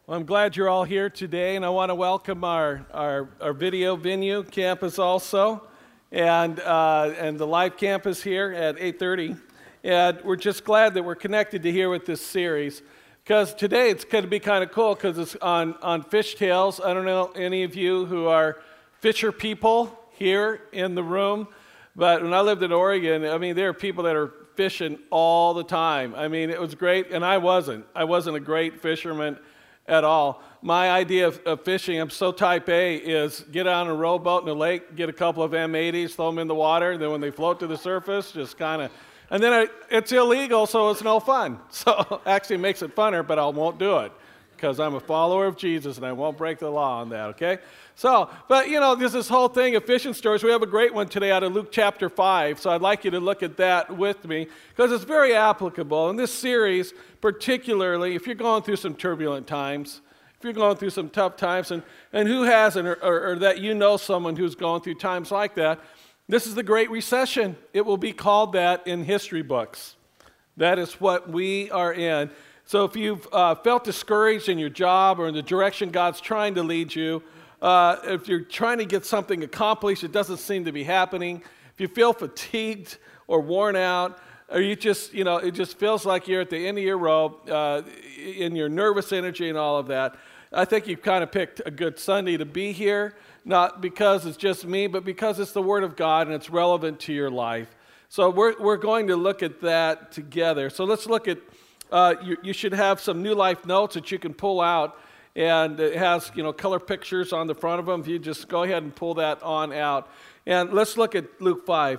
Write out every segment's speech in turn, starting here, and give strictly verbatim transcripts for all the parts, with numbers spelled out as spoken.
Well, I'm glad you're all here today, and I want to welcome our, our, our video venue campus also, and, uh, and the live campus here at eight thirty. And we're just glad that we're connected to here with this series, because today it's going to be kind of cool because it's on, on fish tails. I don't know any of you who are fisher people here in the room, but when I lived in Oregon, I mean, there are people that are fishing all the time. I mean, it was great, and I wasn't. I wasn't a great fisherman at all. My idea of, of fishing, I'm so type A, is get on a rowboat in the lake, get a couple of M eighties, throw them in the water, and then when they float to the surface, just kind of, and then I, it's illegal, so it's no fun. So actually it makes it funner, but I won't do it because I'm a follower of Jesus and I won't break the law on that, okay? So, but you know, there's this whole thing of fishing stories. We have a great one today out of Luke chapter five, so I'd like you to look at that with me because it's very applicable. In this series, particularly, if you're going through some turbulent times, if you're going through some tough times, and, and who hasn't, or, or, or that you know someone who's going through times like that, this is the Great Recession. It will be called that in history books. That is what we are in. So if you've uh, felt discouraged in your job or in the direction God's trying to lead you, uh, if you're trying to get something accomplished, it doesn't seem to be happening, if you feel fatigued or worn out, or you just, you know, it just feels like you're at the end of your rope uh, in your nervous energy and all of that, I think you've kind of picked a good Sunday to be here, not because it's just me, but because it's the Word of God and it's relevant to your life. So we're, we're going to look at that together. So let's look at Uh, you, you should have some New Life notes that you can pull out, and it has, you know, color pictures on the front of them. If you just go ahead and pull that on out. And let's look at Luke five.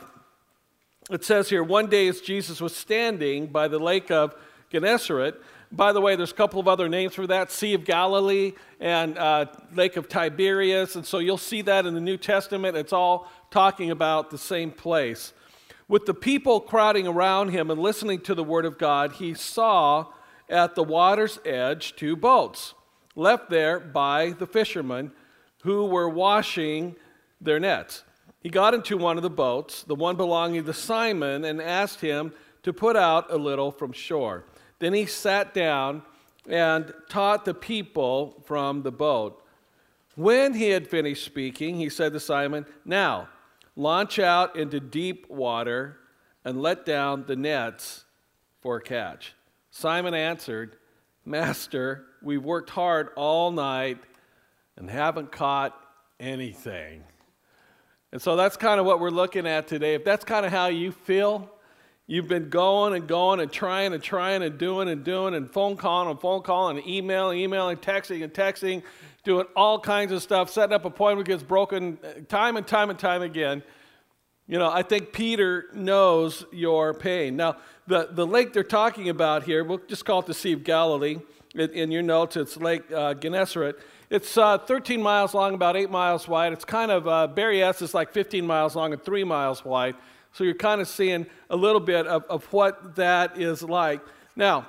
It says here, one day as Jesus was standing by the lake of Gennesaret. By the way, there's a couple of other names for that, Sea of Galilee and uh, Lake of Tiberias. And so you'll see that in the New Testament. It's all talking about the same place. With the people crowding around him and listening to the word of God, he saw at the water's edge two boats left there by the fishermen who were washing their nets. He got into one of the boats, the one belonging to Simon, and asked him to put out a little from shore. Then he sat down and taught the people from the boat. When he had finished speaking, he said to Simon, "Now, launch out into deep water and let down the nets for a catch." Simon answered, "Master, we've worked hard all night and haven't caught anything." And so that's kind of what we're looking at today. If that's kind of how you feel, you've been going and going and trying and trying and doing and doing and phone calling and phone calling and emailing, emailing, texting and texting, doing all kinds of stuff, setting up appointment gets broken time and time and time again. You know, I think Peter knows your pain. Now, the, the lake they're talking about here, we'll just call it the Sea of Galilee. In, in your notes, it's Lake uh, Gennesaret. It's uh, thirteen miles long, about eight miles wide. It's kind of, uh, Berryessa is like fifteen miles long and three miles wide. So you're kind of seeing a little bit of, of what that is like. Now,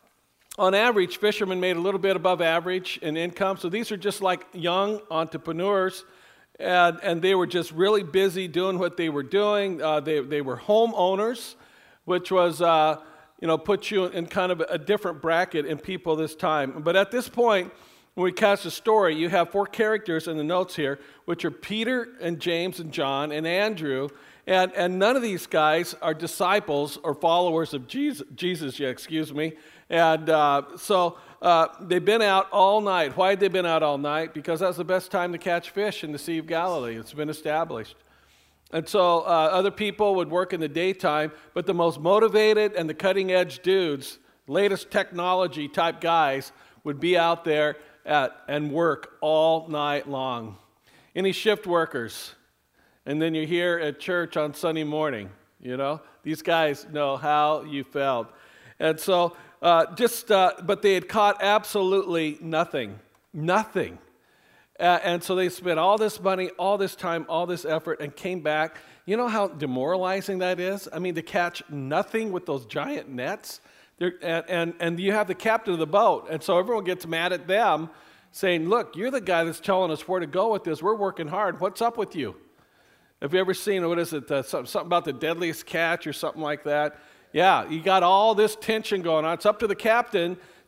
on average, fishermen made a little bit above average in income. So these are just like young entrepreneurs, and, and they were just really busy doing what they were doing. Uh, they, they were homeowners, which was, uh, you know, put you in kind of a different bracket in people this time. But at this point, when we catch the story, you have four characters in the notes here, which are Peter and James and John and Andrew. And, and none of these guys are disciples or followers of Jesus, Jesus yet, excuse me. And uh, so uh, they've been out all night. Why had they been out all night? Because that's the best time to catch fish in the Sea of Galilee. It's been established. And so uh, other people would work in the daytime, but the most motivated and the cutting-edge dudes, latest technology type guys, would be out there at, and work all night long. Any shift workers? And then you're here at church on Sunday morning, you know? These guys know how you felt. And so, uh, just, uh, but they had caught absolutely nothing. Nothing. Uh, and so they spent all this money, all this time, all this effort, and came back. You know how demoralizing that is? I mean, to catch nothing with those giant nets. And, and, and you have the captain of the boat, and so everyone gets mad at them, saying, "Look, you're the guy that's telling us where to go with this. We're working hard. What's up with you?" Have you ever seen, what is it, uh, something, something about the deadliest catch or something like that? Yeah, you got all this tension going on. It's up to the captain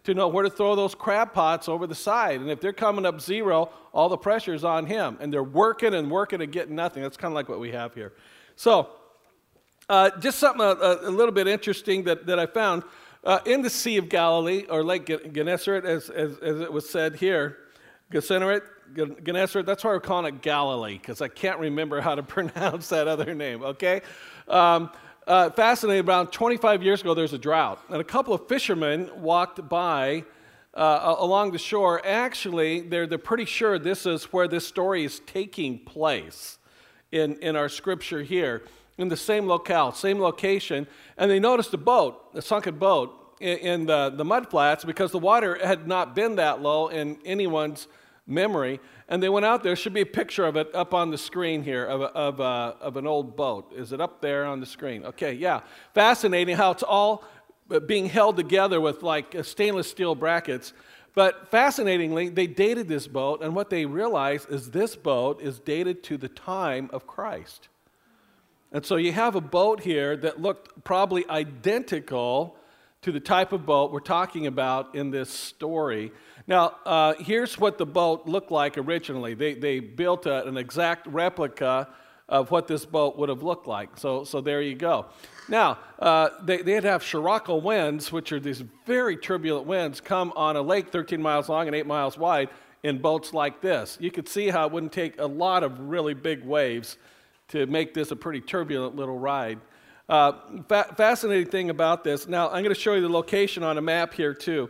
to know where to throw those crab pots over the side. And if they're coming up zero, all the pressure's on him. And they're working and working and getting nothing. That's kind of like what we have here. So, uh, just something a, a little bit interesting that, that I found. Uh, in the Sea of Galilee, or Lake Gennesaret, as, as, as it was said here, Gennesaret, Gennesaret, that's why we're calling it Galilee, because I can't remember how to pronounce that other name, okay? Um, uh, fascinating, around twenty-five years ago, there was a drought, and a couple of fishermen walked by uh, along the shore. Actually, they're, they're pretty sure this is where this story is taking place in, in our scripture here, in the same locale, same location, and they noticed a boat, a sunken boat, in, in the, the mud flats because the water had not been that low in anyone's memory, and they went out there. There should be a picture of it up on the screen here of, a, of, a, of an old boat. Is it up there on the screen? Okay, yeah. Fascinating how it's all being held together with like stainless steel brackets. But fascinatingly, they dated this boat, and what they realized is this boat is dated to the time of Christ. And so you have a boat here that looked probably identical to the type of boat we're talking about in this story. Now, uh, here's what the boat looked like originally. They, they built a, an exact replica of what this boat would have looked like. So, so there you go. Now, uh, they, they'd have Scirocco winds, which are these very turbulent winds, come on a lake thirteen miles long and eight miles wide in boats like this. You could see how it wouldn't take a lot of really big waves to make this a pretty turbulent little ride. Uh, fa- fascinating thing about this, now I'm going to show you the location on a map here too.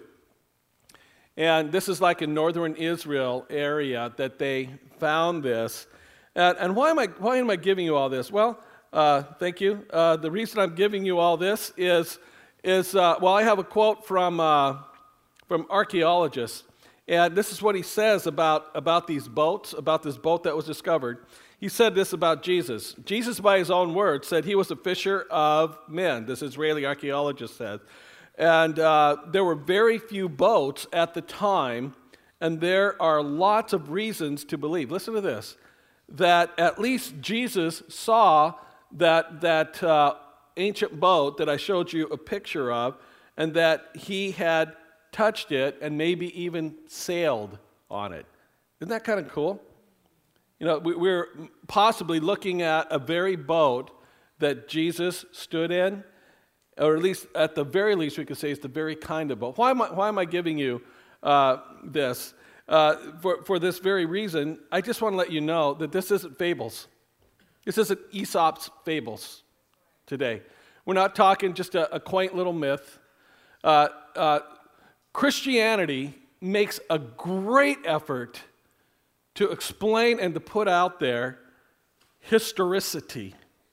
And this is like in northern Israel area that they found this. And, and why am I why am I giving you all this? Well, uh, thank you. Uh, the reason I'm giving you all this is, is uh, well, I have a quote from, uh, from archaeologists. And this is what he says about, about these boats, about this boat that was discovered. He said this about Jesus. Jesus, by his own words, said he was a fisher of men, this Israeli archaeologist said. And uh, there were very few boats at the time, and there are lots of reasons to believe, listen to this, that at least Jesus saw that, that uh, ancient boat that I showed you a picture of, and that he had touched it and maybe even sailed on it. Isn't that kind of cool? You know, we, we're possibly looking at a very boat that Jesus stood in, or at least, at the very least, we could say it's the very kind of boat. Why am I, why am I giving you uh, this? Uh, for, for this very reason, I just want to let you know that this isn't fables. This isn't Aesop's fables today. We're not talking just a, a quaint little myth. Uh, uh, Christianity makes a great effort to explain and to put out there historicity.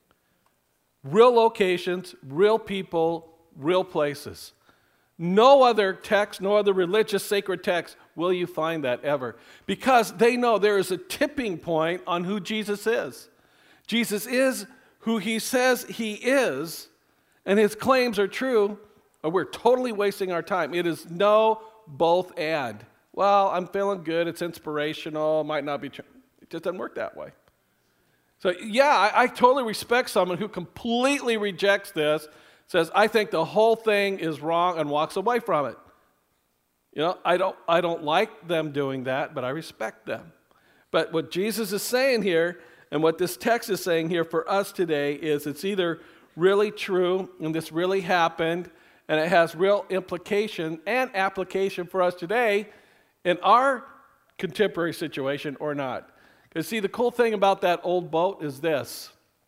Real locations, real people, real places. No other text, no other religious sacred text will you find that ever. Because they know there is a tipping point on who Jesus is. Jesus is who he says he is, and his claims are true, or we're totally wasting our time. It is no both and. Well, I'm feeling good, it's inspirational, might not be true. It just doesn't work that way. So yeah, I, I totally respect someone who completely rejects this, says, I think the whole thing is wrong, and walks away from it. You know, I don't, I don't like them doing that, but I respect them. But what Jesus is saying here, and what this text is saying here for us today, is it's either really true, and this really happened, and it has real implication and application for us today in our contemporary situation or not. Because see, the cool thing about that old boat is this.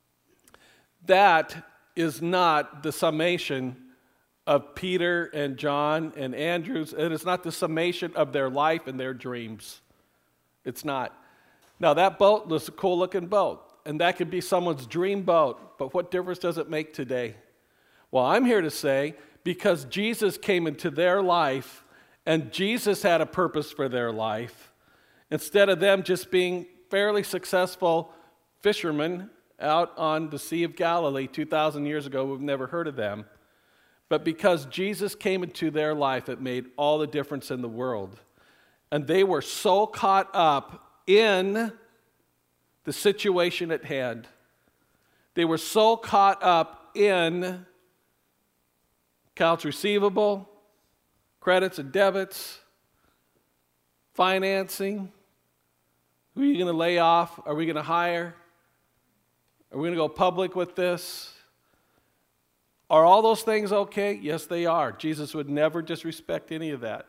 That is not the summation of Peter and John and Andrew's. It is not the summation of their life and their dreams. It's not. Now, that boat was a cool-looking boat, and that could be someone's dream boat, but what difference does it make today? Well, I'm here to say, because Jesus came into their life, and Jesus had a purpose for their life, instead of them just being fairly successful fishermen out on the Sea of Galilee two thousand years ago, we've never heard of them. But because Jesus came into their life, it made all the difference in the world. And they were so caught up in the situation at hand. They were so caught up in accounts receivable, credits and debits, financing. Who are you going to lay off? Are we going to hire? Are we going to go public with this? Are all those things okay? Yes, they are. Jesus would never disrespect any of that.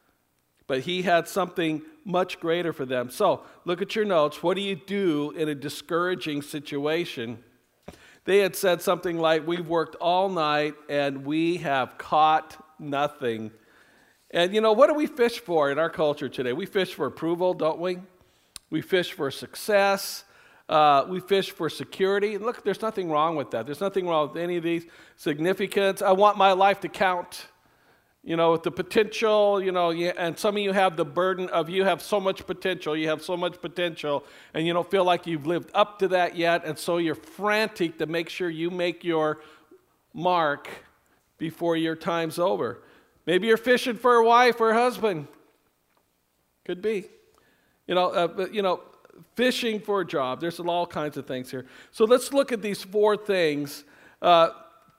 But he had something much greater for them. So, look at your notes. What do you do in a discouraging situation? They had said something like, we've worked all night and we have caught nothing. And you know, what do we fish for in our culture today? We fish for approval, don't we? We fish for success. Uh, we fish for security. And look, there's nothing wrong with that. There's nothing wrong with any of these. Significance. I want my life to count. You know, with the potential, you know, and some of you have the burden of you have so much potential, you have so much potential, and you don't feel like you've lived up to that yet, and so you're frantic to make sure you make your mark before your time's over. Maybe you're fishing for a wife or a husband. Could be. You know, uh, but, you know, fishing for a job. There's all kinds of things here. So let's look at these four things. Uh,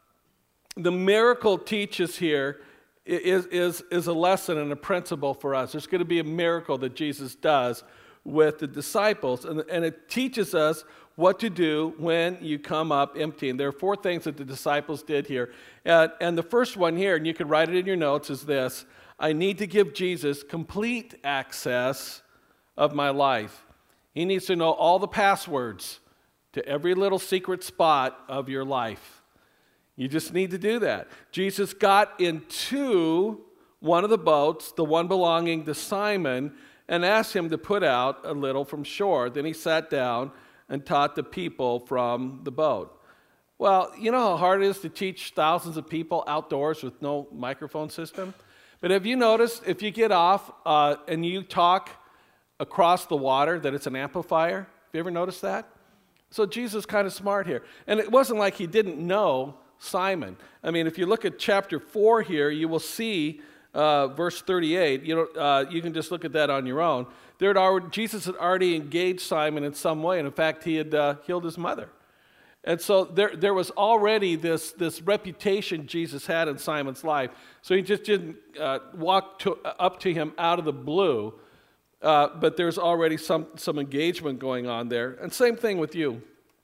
the miracle teaches here Is, is, is a lesson and a principle for us. There's going to be a miracle that Jesus does with the disciples, and, and it teaches us what to do when you come up empty. And there are four things that the disciples did here. And, and the first one here, and you can write it in your notes, is this: I need to give Jesus complete access of my life. He needs to know all the passwords to every little secret spot of your life. You just need to do that. Jesus got into one of the boats, the one belonging to Simon, and asked him to put out a little from shore. Then he sat down and taught the people from the boat. Well, you know how hard it is to teach thousands of people outdoors with no microphone system? But have you noticed if you get off uh, and you talk across the water that it's an amplifier? Have you ever noticed that? So Jesus is kind of smart here. And it wasn't like he didn't know Simon. I mean, if you look at chapter four here, you will see uh, verse thirty-eight. You know, uh, you can just look at that on your own. There had already, Jesus had already engaged Simon in some way, and in fact, he had uh, healed his mother. And so there, there was already this, this reputation Jesus had in Simon's life. So he just didn't uh, walk to, up to him out of the blue, uh, but there's already some, some engagement going on there. And same thing with you.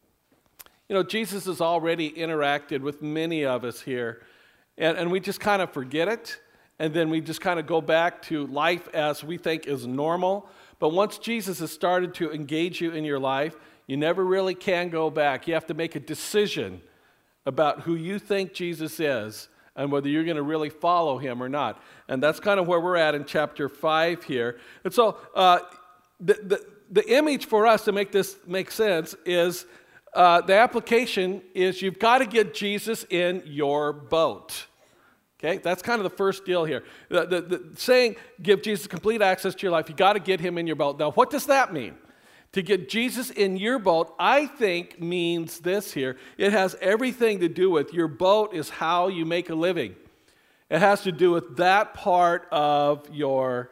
You know, Jesus has already interacted with many of us here, and, and we just kind of forget it, and then we just kind of go back to life as we think is normal. But once Jesus has started to engage you in your life, you never really can go back. You have to make a decision about who you think Jesus is and whether you're going to really follow him or not. And that's kind of where we're at in chapter five here. And so uh, the, the, the image for us to make this make sense is Uh, the application is you've got to get Jesus in your boat. Okay, that's kind of the first deal here. The, the, the saying, give Jesus complete access to your life, you've got to get him in your boat. Now, what does that mean? To get Jesus in your boat, I think means this here. It has everything to do with your boat is how you make a living. It has to do with that part of your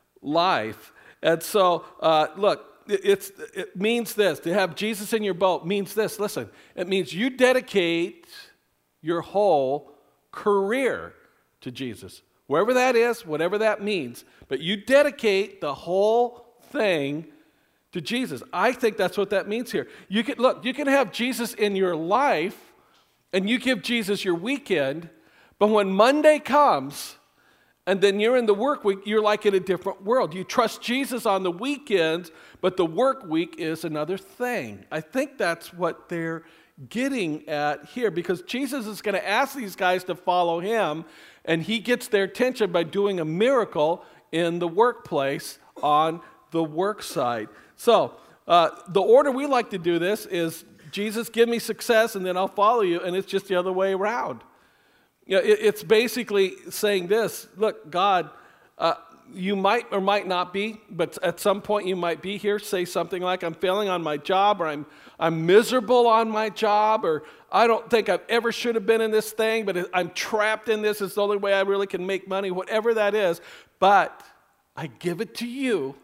life. And so, uh, look, It's, it means this. To have Jesus in your boat means this. Listen, it means you dedicate your whole career to Jesus. Wherever that is, whatever that means. But you dedicate the whole thing to Jesus. I think that's what that means here. You can, look, you can have Jesus in your life, and you give Jesus your weekend, but when Monday comes, and then you're in the work week, you're like in a different world. You trust Jesus on the weekends, but the work week is another thing. I think that's what they're getting at here, because Jesus is going to ask these guys to follow him, and he gets their attention by doing a miracle in the workplace on the work site. So uh, the order we like to do this is, Jesus, give me success, and then I'll follow you, and it's just the other way around. You know, it, it's basically saying this: look, God, uh, you might or might not be, but at some point you might be here. Say something like, I'm failing on my job, or I'm I'm miserable on my job, or I don't think I've ever should have been in this thing, but I'm trapped in this. It's the only way I really can make money, whatever that is. But I give it to you,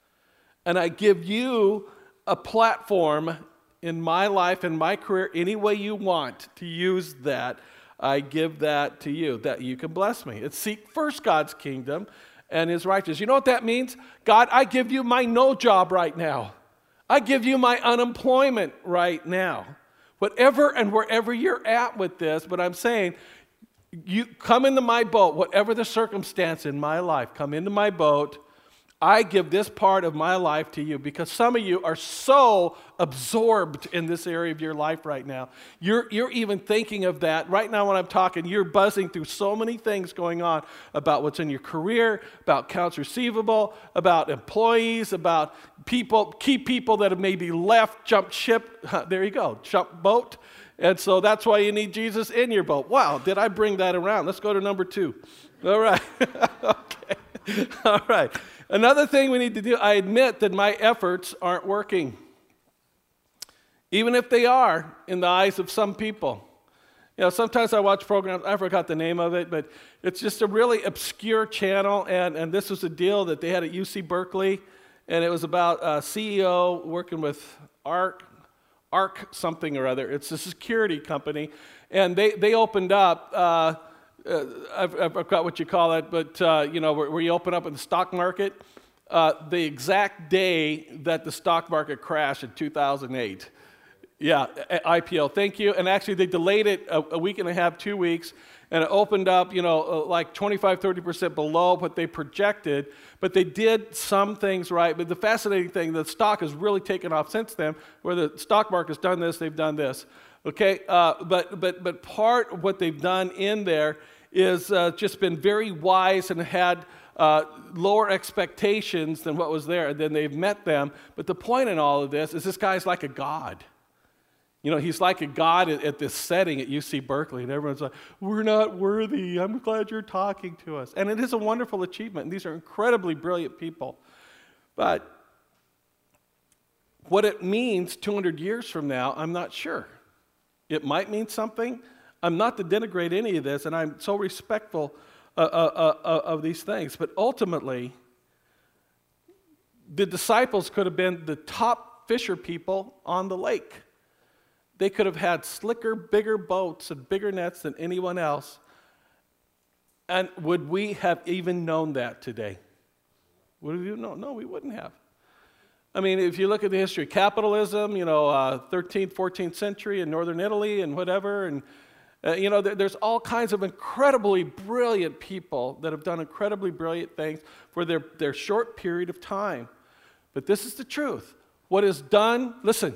and I give you a platform in my life and my career any way you want to use that. I give that to you, that you can bless me. It's seek first God's kingdom and his righteousness. You know what that means? God, I give you my no job right now. I give you my unemployment right now. Whatever and wherever you're at with this, but I'm saying, you come into my boat, whatever the circumstance in my life, come into my boat. I give this part of my life to you because some of you are so absorbed in this area of your life right now. You're, you're even thinking of that. Right now when I'm talking, you're buzzing through so many things going on about what's in your career, about accounts receivable, about employees, about people, key people that have maybe left, jumped ship. There you go, jumped boat. And so that's why you need Jesus in your boat. Wow, did I bring that around? Let's go to number two. All right. Okay. All right. Another thing we need to do, I admit that my efforts aren't working. Even if they are in the eyes of some people. You know, sometimes I watch programs, I forgot the name of it, but it's just a really obscure channel, and, and this was a deal that they had at U C Berkeley, and it was about a C E O working with ARC, ARC something or other. It's a security company, and they, they opened up... Uh, Uh, I've, I've forgot what you call it, but, uh, you know, where, where you open up in the stock market, uh, the exact day that the stock market crashed in two thousand eight. Yeah, I P O, thank you. And actually, they delayed it a, a week and a half, two weeks, and it opened up, you know, like twenty-five, thirty percent below what they projected, but they did some things right. But the fascinating thing, the stock has really taken off since then, where the stock market's done this, they've done this. Okay, uh, but but but part of what they've done in there is uh, just been very wise and had uh, lower expectations than what was there, and then they've met them. But the point in all of this is this guy's like a god. You know, he's like a god at, at this setting at U C Berkeley, and everyone's like, we're not worthy. I'm glad you're talking to us. And it is a wonderful achievement, and these are incredibly brilliant people. But what it means two hundred years from now, I'm not sure. It might mean something. I'm not to denigrate any of this, and I'm so respectful uh, uh, uh, of these things. But ultimately, the disciples could have been the top fisher people on the lake. They could have had slicker, bigger boats and bigger nets than anyone else. And would we have even known that today? Would we known? No, we wouldn't have. I mean, if you look at the history of capitalism, you know, uh, thirteenth, fourteenth century in northern Italy and whatever, and, uh, you know, there, there's all kinds of incredibly brilliant people that have done incredibly brilliant things for their, their short period of time. But this is the truth. What is done, listen,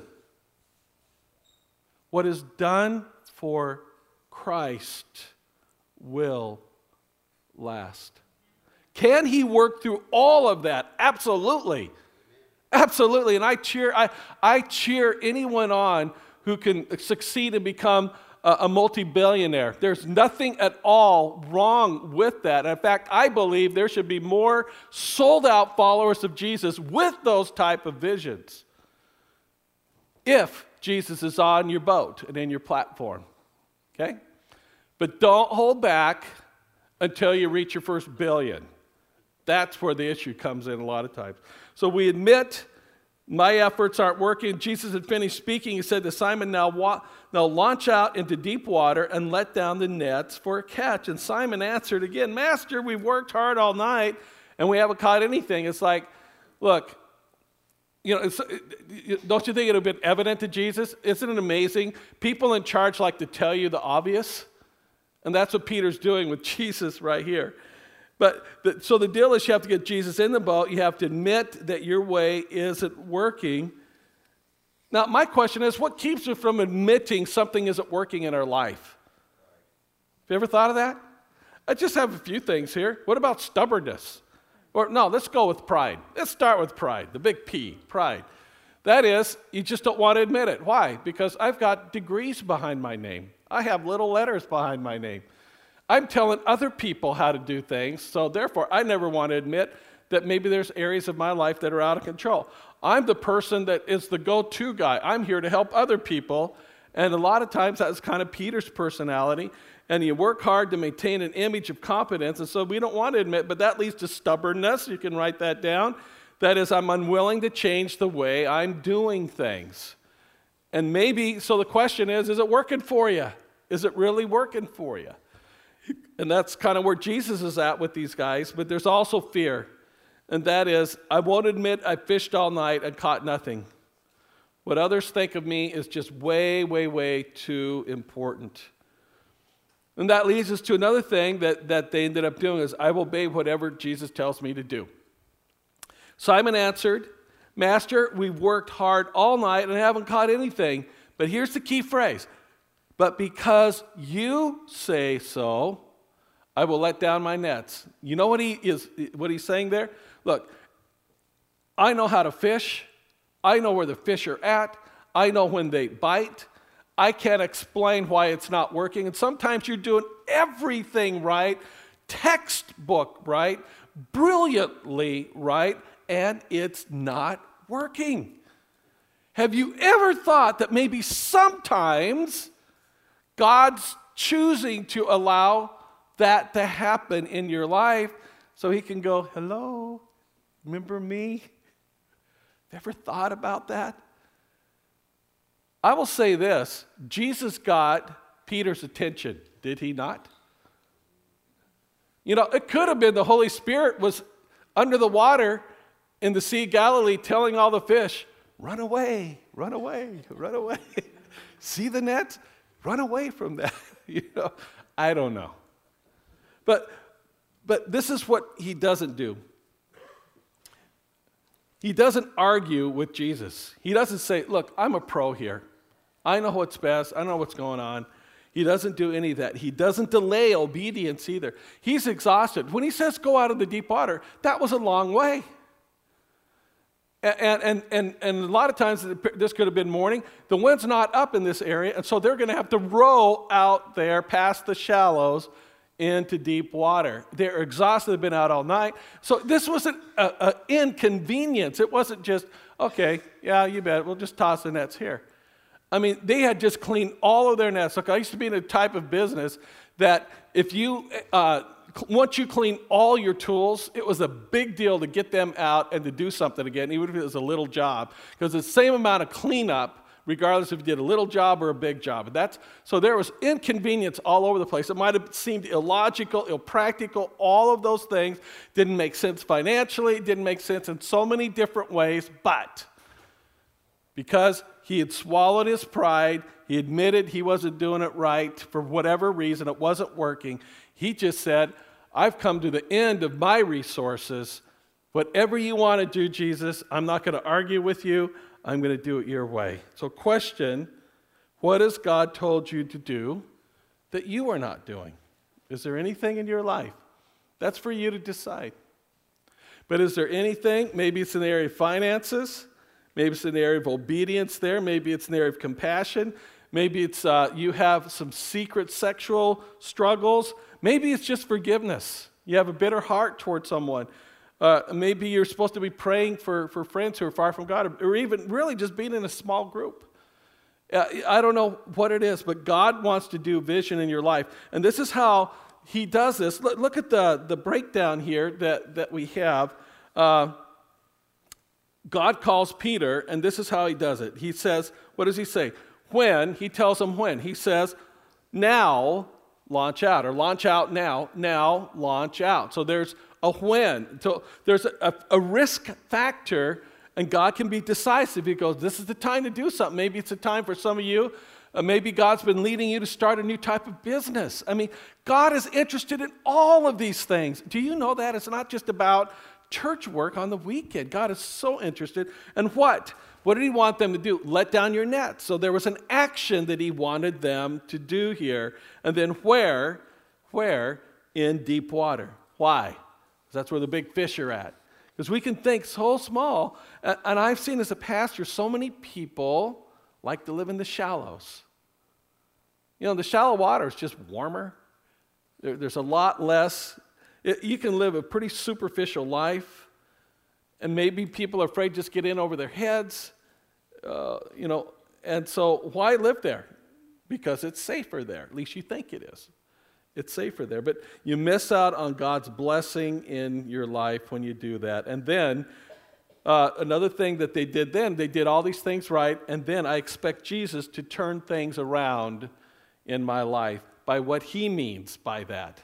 what is done for Christ will last. Can he work through all of that? Absolutely. Absolutely, and I cheer I, I cheer anyone on who can succeed and become a, a multi-billionaire. There's nothing at all wrong with that. In fact, I believe there should be more sold-out followers of Jesus with those type of visions if Jesus is on your boat and in your platform, okay? But don't hold back until you reach your first billion. That's where the issue comes in a lot of times. So we admit my efforts aren't working. Jesus had finished speaking. He said to Simon, now, wa- now launch out into deep water and let down the nets for a catch. And Simon answered again, Master, we've worked hard all night and we haven't caught anything. It's like, look, you know, it's, don't you think it would have been evident to Jesus? Isn't it amazing? People in charge like to tell you the obvious. And that's what Peter's doing with Jesus right here. But the, so the deal is you have to get Jesus in the boat. You have to admit that your way isn't working. Now, my question is, what keeps us from admitting something isn't working in our life? Have you ever thought of that? I just have a few things here. What about stubbornness? Or no, let's go with pride. Let's start with pride, the big P, pride. That is, you just don't want to admit it. Why? Because I've got degrees behind my name. I have little letters behind my name. I'm telling other people how to do things, so therefore I never want to admit that maybe there's areas of my life that are out of control. I'm the person that is the go-to guy. I'm here to help other people, and a lot of times that's kind of Peter's personality, and you work hard to maintain an image of competence, and so we don't want to admit, but that leads to stubbornness. You can write that down. That is, I'm unwilling to change the way I'm doing things. And maybe, so the question is, is it working for you? Is it really working for you? And that's kind of where Jesus is at with these guys, but there's also fear. And that is, I won't admit I fished all night and caught nothing. What others think of me is just way, way, way too important. And that leads us to another thing that, that they ended up doing is, I will obey whatever Jesus tells me to do. Simon answered, Master, we've worked hard all night and haven't caught anything. But here's the key phrase. But because you say so, I will let down my nets. You know what he is, what he's saying there? Look, I know how to fish. I know where the fish are at. I know when they bite. I can't explain why it's not working. And sometimes you're doing everything right, textbook right, brilliantly right, and it's not working. Have you ever thought that maybe sometimes God's choosing to allow that to happen in your life so he can go, hello, remember me? Ever thought about that? I will say this, Jesus got Peter's attention, did he not? You know, it could have been the Holy Spirit was under the water in the Sea of Galilee telling all the fish, run away, run away, run away. See the net? Run away from that. You know, I don't know. But, but this is what he doesn't do. He doesn't argue with Jesus. He doesn't say, look, I'm a pro here. I know what's best. I know what's going on. He doesn't do any of that. He doesn't delay obedience either. He's exhausted. When he says go out of the deep water, that was a long way. And, and, and, and a lot of times, this could have been morning. The wind's not up in this area, and so they're going to have to row out there past the shallows into deep water. They're exhausted. They've been out all night. So this wasn't an inconvenience. It wasn't just, okay, yeah, you bet, we'll just toss the nets here. I mean, they had just cleaned all of their nets. Look, I used to be in a type of business that if you, uh, once you clean all your tools, it was a big deal to get them out and to do something again, even if it was a little job, because it's the same amount of cleanup regardless if you did a little job or a big job. And that's, so there was inconvenience all over the place. It might have seemed illogical, impractical, all of those things. Didn't make sense financially, didn't make sense in so many different ways, but because he had swallowed his pride, he admitted he wasn't doing it right for whatever reason, it wasn't working, he just said, I've come to the end of my resources. Whatever you want to do, Jesus, I'm not going to argue with you. I'm going to do it your way. So question, what has God told you to do that you are not doing? Is there anything in your life? That's for you to decide. But is there anything, maybe it's in the area of finances, maybe it's in the area of obedience there, maybe it's in the area of compassion, maybe it's uh, you have some secret sexual struggles, maybe it's just forgiveness. You have a bitter heart toward someone. Uh, maybe you're supposed to be praying for, for friends who are far from God, or even really just being in a small group. Uh, I don't know what it is, but God wants to do vision in your life. And this is how he does this. Look, look at the, the breakdown here that, that we have. Uh, God calls Peter, and this is how he does it. He says, what does he say? When, he tells him when. He says, now launch out, or launch out now, now launch out. So there's a when. So there's a, a, a risk factor, and God can be decisive. He goes, this is the time to do something. Maybe it's a time for some of you. Uh, maybe God's been leading you to start a new type of business. I mean, God is interested in all of these things. Do you know that? It's not just about church work on the weekend. God is so interested. And what? What did he want them to do? Let down your net. So there was an action that he wanted them to do here. And then where? Where? In deep water. Why? That's where the big fish are at. Because we can think so small. And I've seen as a pastor, so many people like to live in the shallows. You know, the shallow water is just warmer. There, there's a lot less. It, you can live a pretty superficial life. And maybe people are afraid to just get in over their heads. Uh, you know, and so why live there? Because it's safer there. At least you think it is. It's safer there. But you miss out on God's blessing in your life when you do that. And then, uh, another thing that they did then, they did all these things right, and then I expect Jesus to turn things around in my life by what he means by that.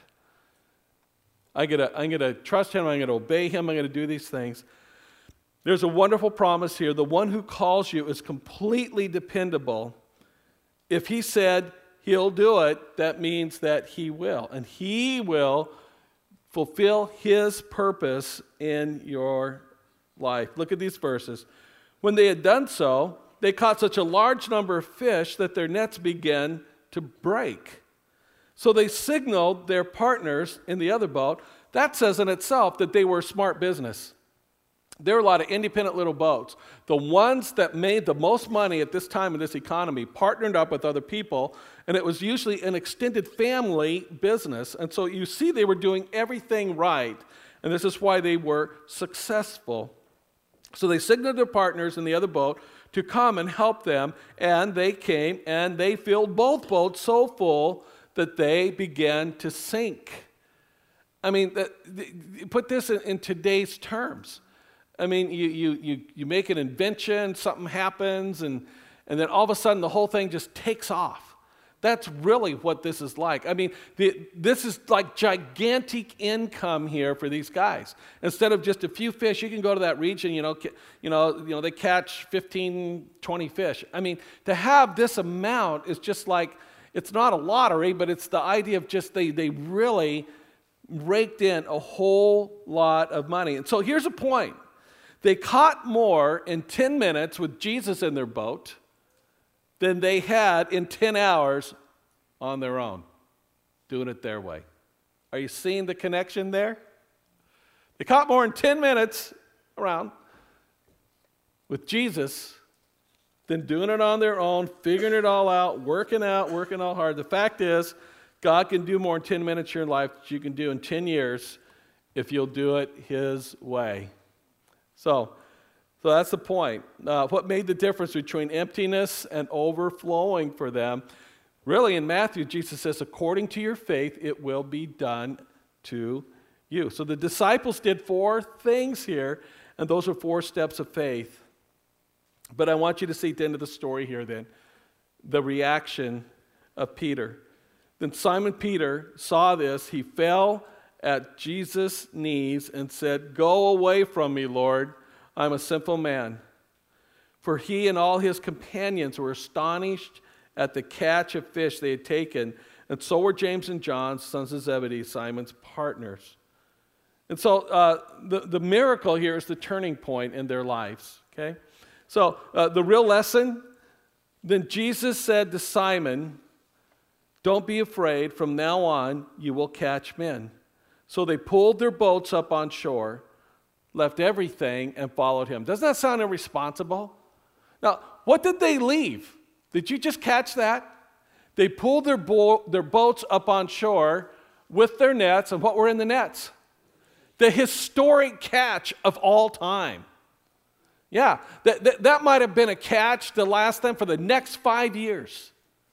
I gotta, I'm going to trust him. I'm going to obey him. I'm going to do these things. There's a wonderful promise here. The one who calls you is completely dependable. If he said he'll do it, that means that he will. And he will fulfill his purpose in your life. Look at these verses. When they had done so, they caught such a large number of fish that their nets began to break. So they signaled their partners in the other boat. That says in itself that they were a smart business. There were a lot of independent little boats. The ones that made the most money at this time in this economy partnered up with other people, and it was usually an extended family business. And so you see they were doing everything right, and this is why they were successful. So they signaled their partners in the other boat to come and help them, and they came, and they filled both boats so full that they began to sink. I mean, that, put this in, in today's terms. I mean, you, you, you, you make an invention, something happens, and, and then all of a sudden the whole thing just takes off. That's really what this is like. I mean, the, this is like gigantic income here for these guys. Instead of just a few fish, you can go to that region, you know, you know, you know, they catch fifteen, twenty fish. I mean, to have this amount is just like, it's not a lottery, but it's the idea of just they, they really raked in a whole lot of money. And so here's a point. They caught more in ten minutes with Jesus in their boat than they had in ten hours on their own, doing it their way. Are you seeing the connection there? They caught more in ten minutes around with Jesus than doing it on their own, figuring it all out, working out, working all hard. The fact is, God can do more in ten minutes in your life than you can do in ten years if you'll do it his way. So, so that's the point. Uh, what made the difference between emptiness and overflowing for them? Really, in Matthew, Jesus says, according to your faith, it will be done to you. So the disciples did four things here, and those are four steps of faith. But I want you to see at the end of the story here then, the reaction of Peter. Then Simon Peter saw this. He fell at Jesus' knees and said, go away from me, Lord. I'm a sinful man. For he and all his companions were astonished at the catch of fish they had taken, and so were James and John, sons of Zebedee, Simon's partners. And so uh, the, the miracle here is the turning point in their lives, okay? So uh, the real lesson, then Jesus said to Simon, don't be afraid, from now on you will catch men. So they pulled their boats up on shore, left everything, and followed him. Doesn't that sound irresponsible? Now, what did they leave? Did you just catch that? They pulled their, bo- their boats up on shore with their nets, and what were in the nets? The historic catch of all time. Yeah, that, that, that might have been a catch to last them for the next five years.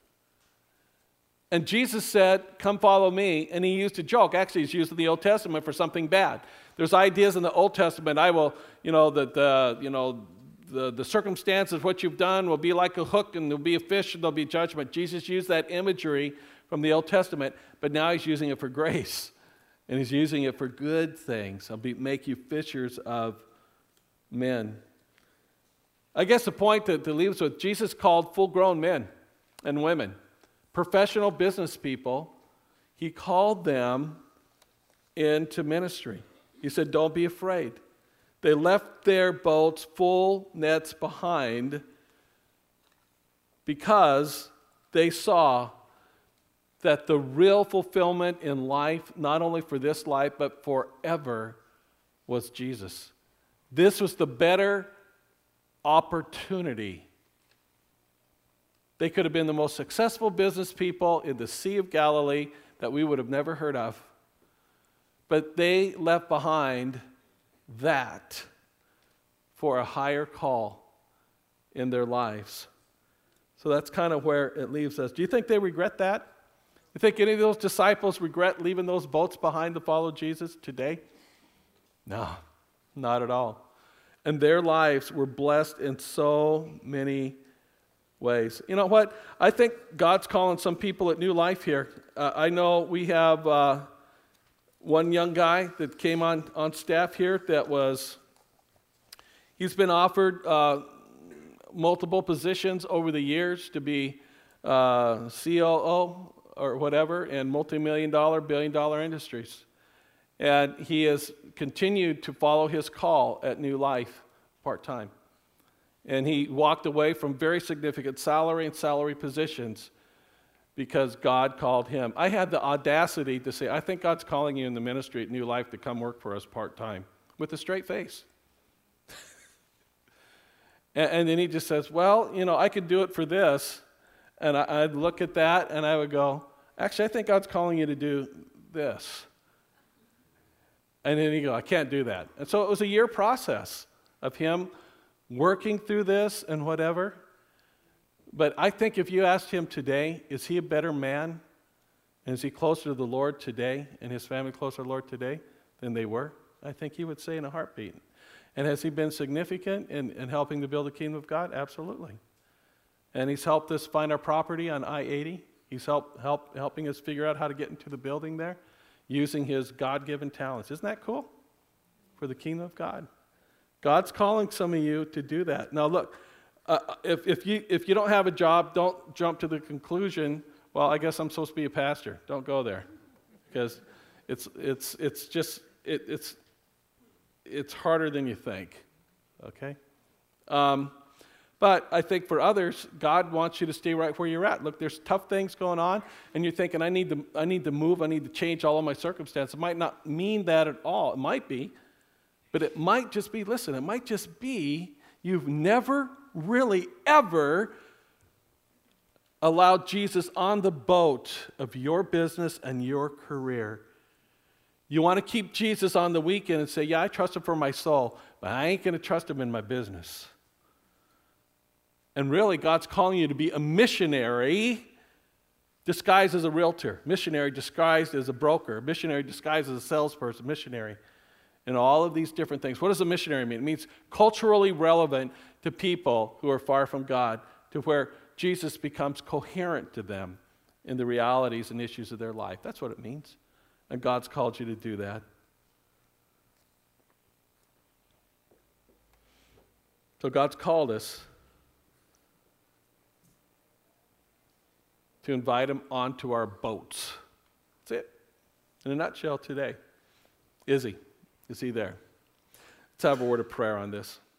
And Jesus said, come follow me, and he used a joke. Actually, he's used in the Old Testament for something bad. There's ideas in the Old Testament, I will, you know, that the, you know, the, the circumstances, what you've done will be like a hook, and there'll be a fish, and there'll be judgment. Jesus used that imagery from the Old Testament, but now he's using it for grace, and he's using it for good things. I'll be, make you fishers of men. I guess the point to, to leave us with, Jesus called full-grown men and women, professional business people. He called them into ministry. He said, don't be afraid. They left their boats full nets behind because they saw that the real fulfillment in life, not only for this life, but forever, was Jesus. This was the better opportunity. They could have been the most successful business people in the Sea of Galilee that we would have never heard of. But they left behind that for a higher call in their lives. So that's kind of where it leaves us. Do you think they regret that? You think any of those disciples regret leaving those boats behind to follow Jesus today? No, not at all. And their lives were blessed in so many ways. You know what? I think God's calling some people at New Life here. Uh, I know we have uh, one young guy that came on, on staff here that was, he's been offered uh, multiple positions over the years to be uh, C O O or whatever in multi-million dollar, billion dollar industries. And he has continued to follow his call at New Life part-time. And he walked away from very significant salary and salary positions because God called him. I had the audacity to say, I think God's calling you in the ministry at New Life to come work for us part-time, with a straight face. and, and then he just says, well, you know, I could do it for this. And I, I'd look at that and I would go, actually, I think God's calling you to do this. And then he'd go, I can't do that. And so it was a year process of him working through this and whatever. But I think if you asked him today, is he a better man? And is he closer to the Lord today and his family closer to the Lord today than they were? I think he would say in a heartbeat. And has he been significant in, in helping to build the kingdom of God? Absolutely. And he's helped us find our property on I eighty. He's helped, help, helping us figure out how to get into the building there using his God-given talents. Isn't that cool? For the kingdom of God. God's calling some of you to do that. Now look, uh, if, if, you, if you don't have a job, don't jump to the conclusion, well, I guess I'm supposed to be a pastor. Don't go there. Because it's, it's, it's just, it, it's, it's harder than you think. Okay? Um, but I think for others, God wants you to stay right where you're at. Look, there's tough things going on, and you're thinking, I need to, I need to move, I need to change all of my circumstances. It might not mean that at all. It might be. But it might just be, listen, it might just be you've never really ever allowed Jesus on the boat of your business and your career. You want to keep Jesus on the weekend and say, yeah, I trust him for my soul, but I ain't going to trust him in my business. And really, God's calling you to be a missionary disguised as a realtor, missionary disguised as a broker, missionary disguised as a salesperson, missionary. And all of these different things. What does a missionary mean? It means culturally relevant to people who are far from God, to where Jesus becomes coherent to them in the realities and issues of their life. That's what it means. And God's called you to do that. So God's called us to invite him onto our boats. That's it. In a nutshell today. Is he? Is he there? Let's have a word of prayer on this.